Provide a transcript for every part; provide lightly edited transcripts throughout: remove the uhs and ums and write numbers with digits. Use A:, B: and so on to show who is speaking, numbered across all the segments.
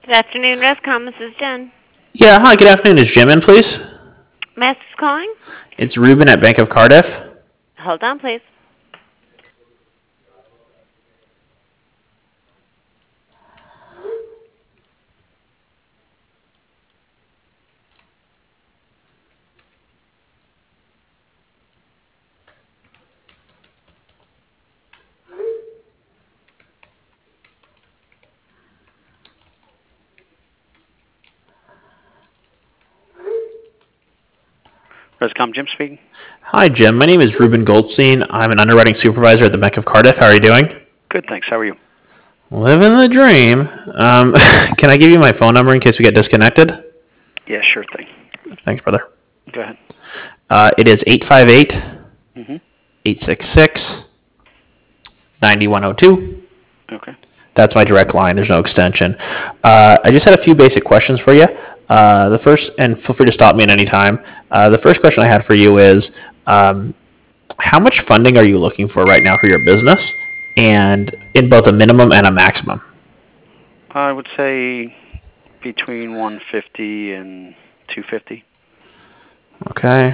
A: Good afternoon, Rescom. This is Jen.
B: Yeah, hi, good afternoon. Is Jim in, please?
A: Master's calling.
B: It's Ruben at Bank of Cardiff.
A: Hold on, please.
C: Rescom, Jim speaking.
B: Hi, Jim. My name is Ruben Goldstein. I'm an underwriting supervisor at the Bank of Cardiff. How are you doing?
C: Good, thanks. How are you?
B: Living the dream. Can I give you my phone number in case we get disconnected?
C: Yeah, sure thing.
B: Thanks, brother.
C: Go ahead.
B: It is 858
C: Mm-hmm.
B: 866 9102.
C: Okay.
B: That's my direct line. There's no extension. I just had a few basic questions for you. The first, and feel free to stop me at any time. The first question I had for you is, how much funding are you looking for right now for your business, and in both a minimum and a maximum?
C: I would say between 150 and 250.
B: Okay.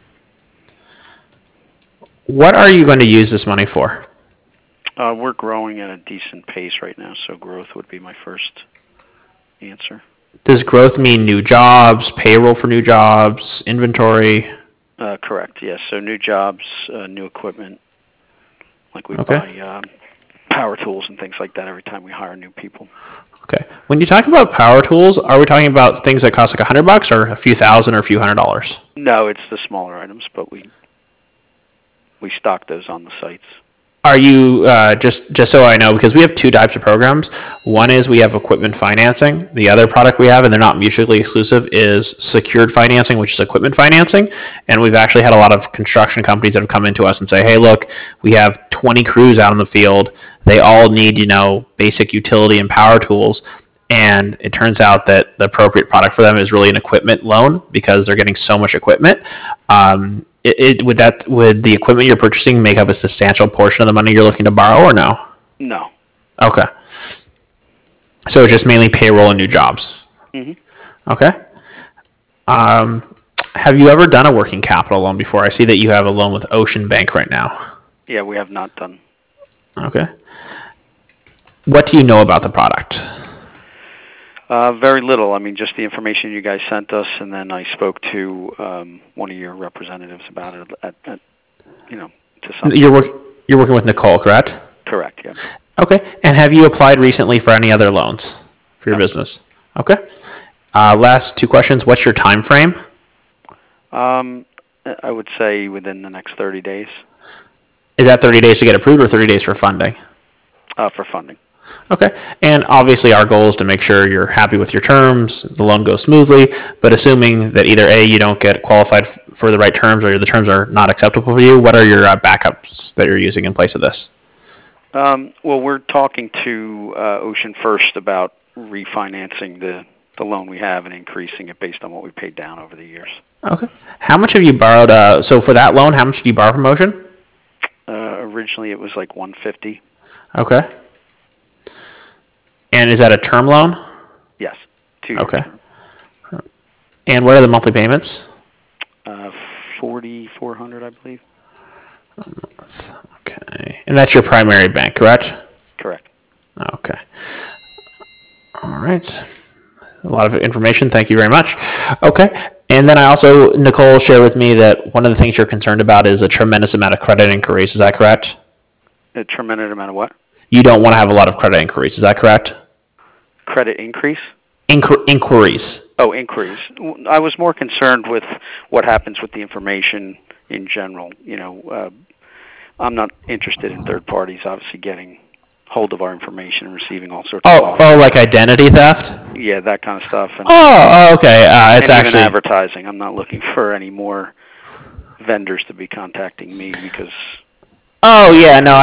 B: What are you going to use this money for?
C: We're growing at a decent pace right now, so growth would be my first answer.
B: Does growth mean new jobs, payroll for new jobs, inventory?
C: Correct, yes. So new jobs, new equipment, like we
B: Okay.
C: buy power tools and things like that every time we hire new people.
B: Okay. When you talk about power tools, are we talking about things that cost like $100 or a few thousand or a few $100s?
C: No, it's the smaller items, but we stock those on the sites.
B: Are you just so I know, because we have two types of programs. One is we have equipment financing. The other product we have, and they're not mutually exclusive, is secured financing, which is equipment financing. And we've actually had a lot of construction companies that have come into us and say, "Hey, look, we have 20 crews out in the field. They all need, basic utility and power tools." And it turns out that the appropriate product for them is really an equipment loan because they're getting so much equipment. Would the equipment you're purchasing make up a substantial portion of the money you're looking to borrow, or no?
C: No.
B: Okay. So it's just mainly payroll and new jobs.
C: Mm-hmm.
B: Okay. Have you ever done a working capital loan before? I see that you have a loan with Ocean Bank right now.
C: Yeah, we have not done.
B: Okay. What do you know about the product?
C: Very little. I mean, just the information you guys sent us, and then I spoke to one of your representatives about it. To some.
B: You're working with Nicole, correct?
C: Correct. Yeah.
B: Okay. And have you applied recently for any other loans for your business? Okay. Last two questions. What's your time frame?
C: I would say within the next 30 days.
B: Is that 30 days to get approved or 30 days for funding?
C: For funding.
B: Okay. And obviously our goal is to make sure you're happy with your terms, the loan goes smoothly, but assuming that either A, you don't get qualified for the right terms or the terms are not acceptable for you, what are your backups that you're using in place of this?
C: Well, we're talking to Ocean First about refinancing the loan we have and increasing it based on what we paid down over the years.
B: Okay. How much have you borrowed? So for that loan, how much did you borrow from Ocean?
C: Originally it was like $150.
B: Okay. And is that a term loan?
C: Yes. 2 years.
B: Okay. And what are the monthly payments?
C: $4,400, I believe.
B: A month. Okay. And that's your primary bank, correct?
C: Correct.
B: Okay. All right. A lot of information. Thank you very much. Okay. And then Nicole shared with me that one of the things you're concerned about is a tremendous amount of credit inquiries. Is that correct?
C: A tremendous amount of what?
B: You don't want to have a lot of credit inquiries. Is that correct?
C: Credit increase?
B: Inquiries.
C: Oh, inquiries. I was more concerned with what happens with the information in general. I'm not interested in third parties obviously getting hold of our information and receiving all sorts of offers.
B: Oh, like identity theft?
C: Yeah, that kind of stuff. And,
B: okay. It's
C: and
B: actually
C: even advertising. I'm not looking for any more vendors to be contacting me because.
B: Oh yeah, no.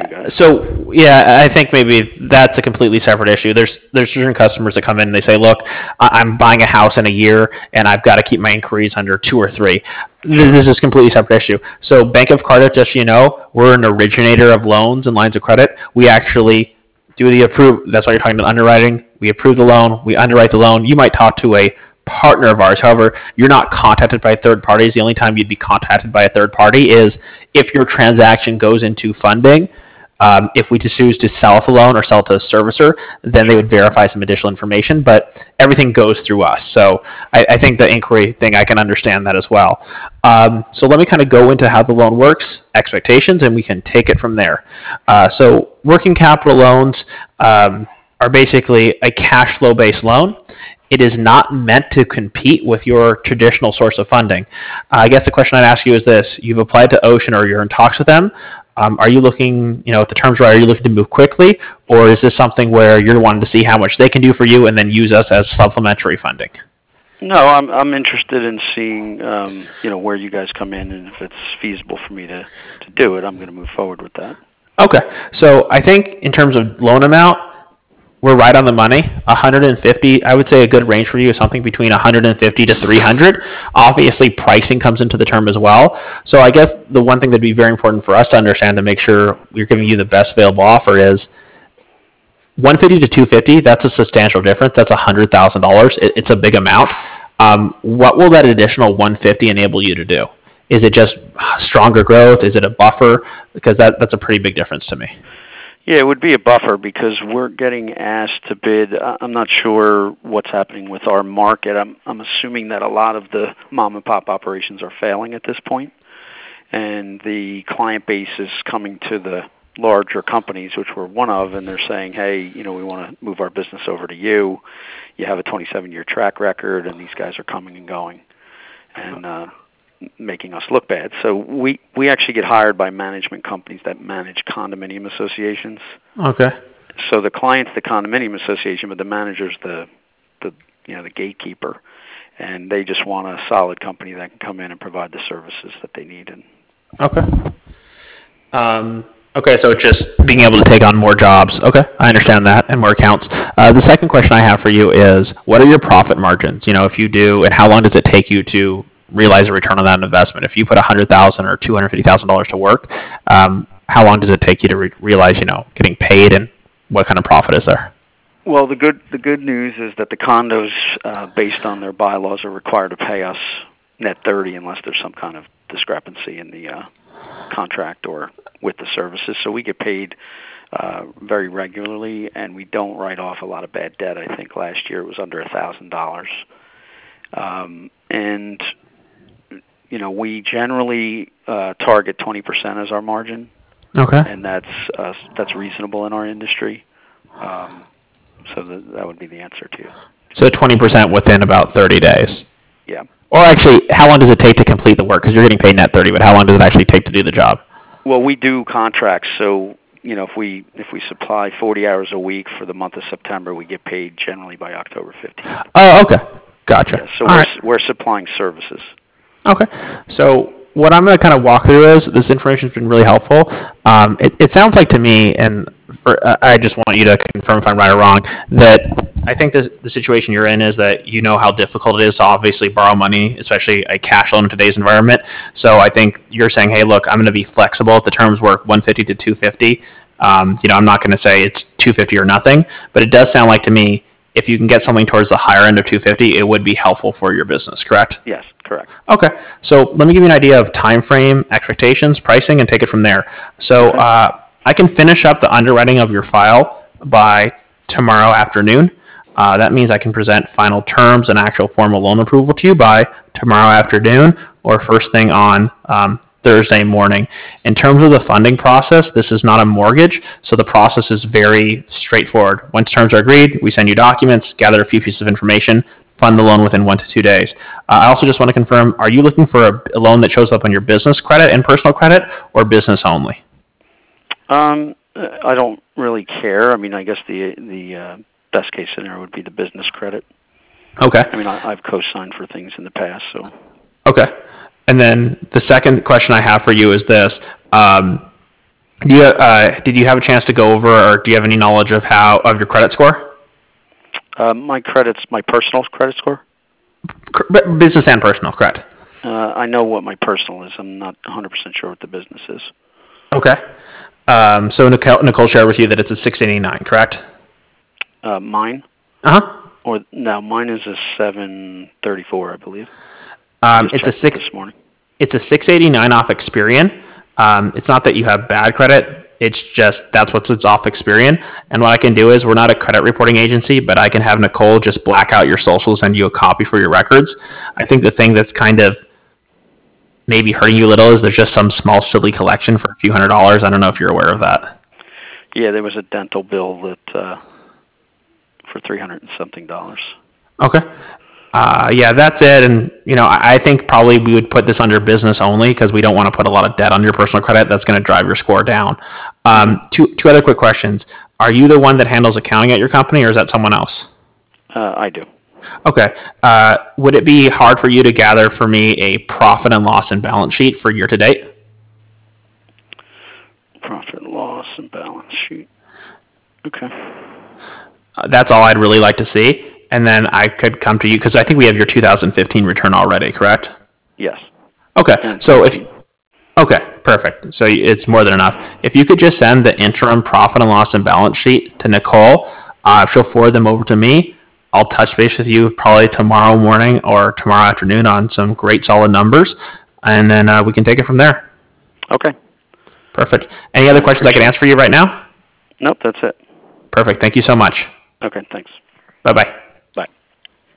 B: I think maybe that's a completely separate issue. There's certain customers that come in and they say, "Look, I'm buying a house in a year, and I've got to keep my inquiries under 2 or 3." This is a completely separate issue. So, Bank of Cardiff, just so you know, we're an originator of loans and lines of credit. We actually do the approve. That's why you're talking about underwriting. we approve the loan, we underwrite the loan. You might talk to a partner of ours. However, you're not contacted by third parties. The only time you'd be contacted by a third party is if your transaction goes into funding. If we choose to sell off the loan or sell to a servicer, then they would verify some additional information, but everything goes through us. So I think the inquiry thing, I can understand that as well. So let me kind of go into how the loan works, expectations, and we can take it from there. So working capital loans are basically a cash flow based loan. It is not meant to compete with your traditional source of funding. I guess the question I'd ask you is this: you've applied to Ocean or you're in talks with them. Are you looking, if the terms are you looking to move quickly, or is this something where you're wanting to see how much they can do for you and then use us as supplementary funding?
C: No, I'm interested in seeing, where you guys come in, and if it's feasible for me to do it, I'm going to move forward with that.
B: Okay, so I think in terms of loan amount, we're right on the money. 150, I would say a good range for you is something between 150 to 300. Obviously, pricing comes into the term as well. So I guess the one thing that'd be very important for us to understand to make sure we're giving you the best available offer is 150 to 250. That's a substantial difference. That's $100,000. It's a big amount. What will that additional 150 enable you to do? Is it just stronger growth? Is it a buffer? Because that's a pretty big difference to me.
C: Yeah, it would be a buffer because we're getting asked to bid. I'm not sure what's happening with our market. I'm assuming that a lot of the mom and pop operations are failing at this point, and the client base is coming to the larger companies, which we're one of, and they're saying, hey, we want to move our business over to you. You have a 27-year track record, and these guys are coming and going and making us look bad. So we actually get hired by management companies that manage condominium associations.
B: Okay.
C: So the client's the condominium association, but the manager's the gatekeeper, and they just want a solid company that can come in and provide the services that they need.
B: Okay. Okay, so it's just being able to take on more jobs. Okay, I understand that, and more accounts. The second question I have for you is, what are your profit margins? If you do, and how long does it take you to realize a return on that investment? If you put $100,000 or $250,000 to work, how long does it take you to realize, getting paid, and what kind of profit is there?
C: Well, the good news is that the condos, based on their bylaws, are required to pay us net 30 unless there's some kind of discrepancy in the contract or with the services. So we get paid very regularly, and we don't write off a lot of bad debt. I think last year it was under $1,000. And we generally target 20% as our margin.
B: Okay.
C: And that's reasonable in our industry. So that would be the answer to you.
B: So 20% within about 30 days.
C: Yeah.
B: Or actually, how long does it take to complete the work? Because you're getting paid net 30, but how long does it actually take to do the job?
C: Well, we do contracts, so if we supply 40 hours a week for the month of September, we get paid generally by October 15th.
B: Oh, okay. Gotcha.
C: Yeah, so we're supplying services.
B: Okay. So what I'm going to kind of walk through is, this information has been really helpful. It sounds like to me, and I just want you to confirm if I'm right or wrong, that I think the situation you're in is that you know how difficult it is to obviously borrow money, especially a cash loan in today's environment. So I think you're saying, hey, look, I'm going to be flexible if the terms work 150 to 250. I'm not going to say it's 250 or nothing, but it does sound like to me, if you can get something towards the higher end of 250, it would be helpful for your business, correct?
C: Yes, correct.
B: Okay, so let me give you an idea of time frame, expectations, pricing, and take it from there. So I can finish up the underwriting of your file by tomorrow afternoon. That means I can present final terms and actual formal loan approval to you by tomorrow afternoon or first thing on Thursday morning. In terms of the funding process, this is not a mortgage, so the process is very straightforward. Once terms are agreed, we send you documents, gather a few pieces of information, fund the loan within 1 to 2 days. I also just want to confirm, are you looking for a loan that shows up on your business credit and personal credit, or business only?
C: I don't really care. I mean, I guess the best case scenario would be the business credit.
B: Okay.
C: I mean, I've co-signed for things in the past, so.
B: Okay. And then the second question I have for you is this: did you have a chance to go over, or do you have any knowledge of your credit score?
C: My personal credit score.
B: Business and personal, correct?
C: I know what my personal is. I'm not 100% sure what the business is.
B: Okay. So Nicole shared with you that it's a 689, correct?
C: Mine? Or no, mine is a 734, I believe.
B: It's a six.
C: This morning.
B: It's a 689 off Experian. It's not that you have bad credit. It's just that's what's off Experian. And what I can do is we're not a credit reporting agency, but I can have Nicole just black out your social, send you a copy for your records. I think the thing that's kind of maybe hurting you a little is there's just some small silly collection for a few $100s. I don't know if you're aware of that.
C: Yeah, there was a dental bill that for $300 and something.
B: Okay. Yeah, that's it. And, I think probably we would put this under business only because we don't want to put a lot of debt on your personal credit. That's going to drive your score down. Two other quick questions. Are you the one that handles accounting at your company, or is that someone else?
C: I do.
B: Okay. Would it be hard for you to gather for me a profit and loss and balance sheet for year to date?
C: Profit and loss and balance sheet. Okay.
B: That's all I'd really like to see. And then I could come to you because I think we have your 2015 return already, correct?
C: Yes.
B: Okay. Okay, perfect. So it's more than enough. If you could just send the interim profit and loss and balance sheet to Nicole, she'll forward them over to me. I'll touch base with you probably tomorrow morning or tomorrow afternoon on some great solid numbers, and then we can take it from there.
C: Okay.
B: Perfect. Any other questions I can answer for you right now?
C: Nope, that's it.
B: Perfect. Thank you so much.
C: Okay, thanks.
B: Bye-bye.